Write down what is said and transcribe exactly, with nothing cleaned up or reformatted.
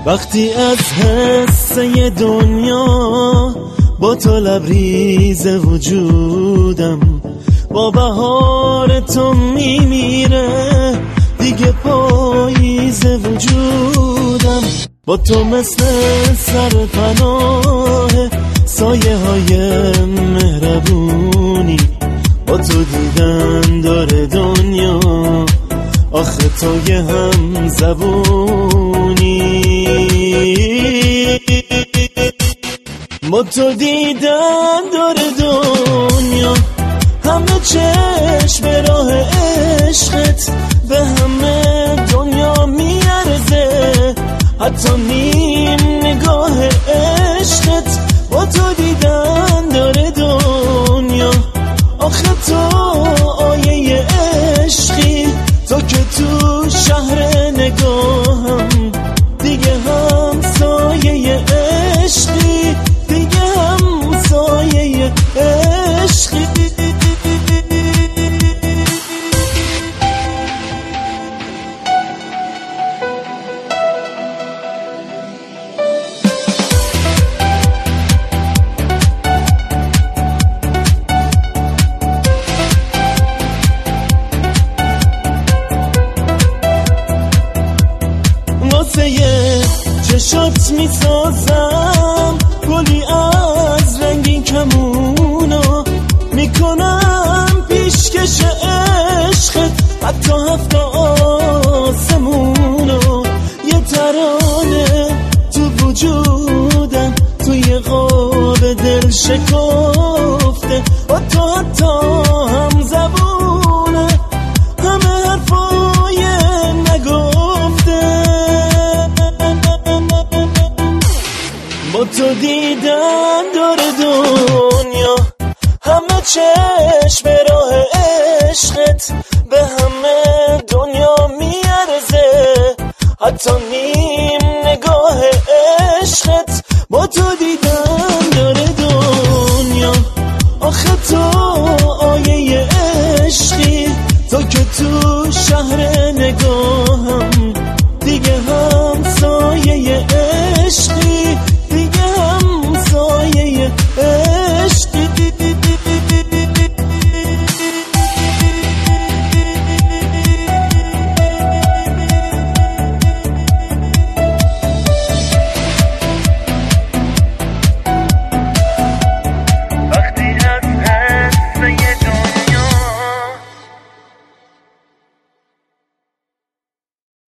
وقتی از حسه دنیا با تو لبریز وجودم، با بهار تو میمیره دیگه پاییز وجودم. با تو مثل سرپناه سایه های مهربونی، با تو دیدن داره دنیا، آخه تو یه هم زبونی. با تو دیدن داره دنیا، همه چشم به راه عشقت، به همه دنیا میارزه، حتی نیم نگاه عشقت. با تو دیدن داره دنیا، آخه تو آیه عشقی، تو که تو شهر نگاهم، دیگه هم سایه عشقی، دیگه هم سایه عشقی. چشات میسازم گلی از رنگین کمونا، میکنم پیشکش عشقت حتی هفت آسمونا. یه ترانه تو وجودم، توی قاب دل شکفته، با تو حتی هم زبونه، همه حرفای نگفته. با تو دیدن داره دنیا، همه چشم به راه عشقت، به همه دنیا میارزه، حتی نیم نگاه عشقت. با تو دیدن داره دنیا، آخه تو آیه عشقی، تو که تو شهر نگاه